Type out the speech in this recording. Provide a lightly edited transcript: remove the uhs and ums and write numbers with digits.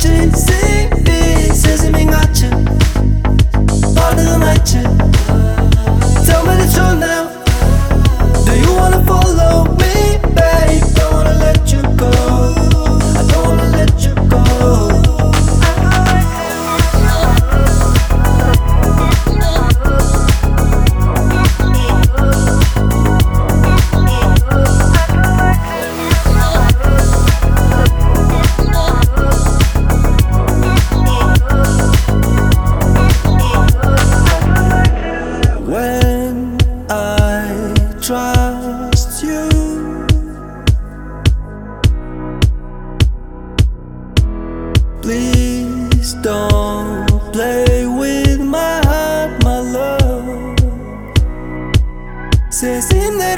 같이 CB 세심인 같이 반응은 알지. Tell me the truth now. Do you wanna follow me, babe? Don't wanna let you go. I don't wanna let you go. When I trust you, please don't play with my heart, my love. 세심내